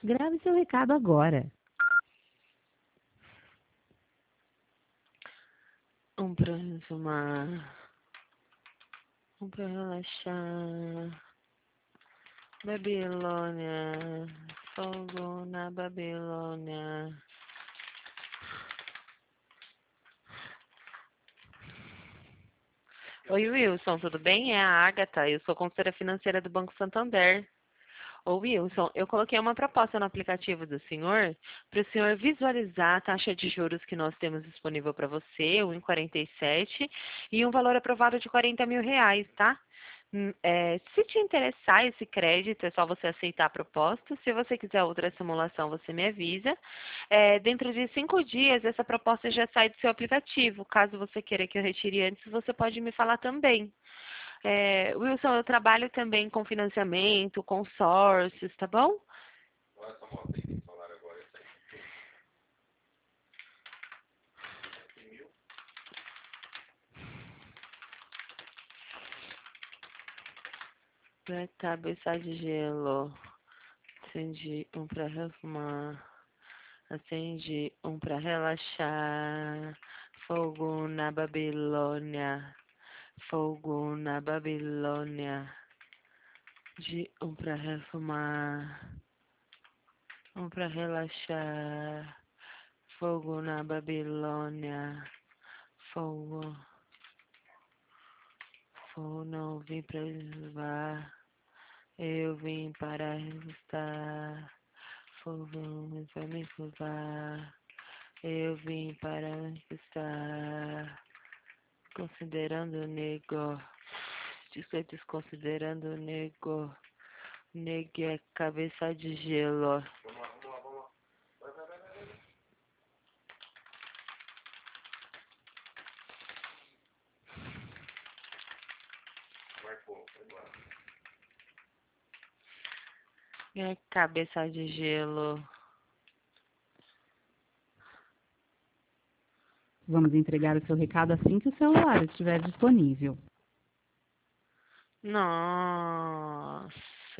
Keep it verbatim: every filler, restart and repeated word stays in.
Grave seu recado agora. Um pra resumar, um pra relaxar. Babilônia, fogo na Babilônia. Oi, Wilson, tudo bem? É a Agatha, eu sou consultora financeira do Banco Santander. Ô, Wilson, eu coloquei uma proposta no aplicativo do senhor para o senhor visualizar a taxa de juros que nós temos disponível para você, um vírgula quarenta e sete, e um valor aprovado de quarenta mil reais, tá? Hum, é, se te interessar esse crédito, é só você aceitar a proposta. Se você quiser outra simulação, você me avisa. É, dentro de cinco dias, essa proposta já sai do seu aplicativo. Caso você queira que eu retire antes, você pode me falar também. É, Wilson, eu trabalho também com financiamento, consórcios, tá bom? Pra cabeça de gelo. Acende um pra refumar. Acende um pra relaxar. Fogo na Babilônia. Fogo na Babilônia. De um pra refumar. Um pra relaxar. Fogo na Babilônia. Fogo. Fogo não vim pra levar. Eu vim para ressuscitar. Fogo não vai me curvar. Eu vim para estar considerando o nego. Estou desconsiderando o nego. Nego é cabeça de gelo. É cabeça de gelo. Vamos entregar o seu recado assim que o celular estiver disponível. Nossa.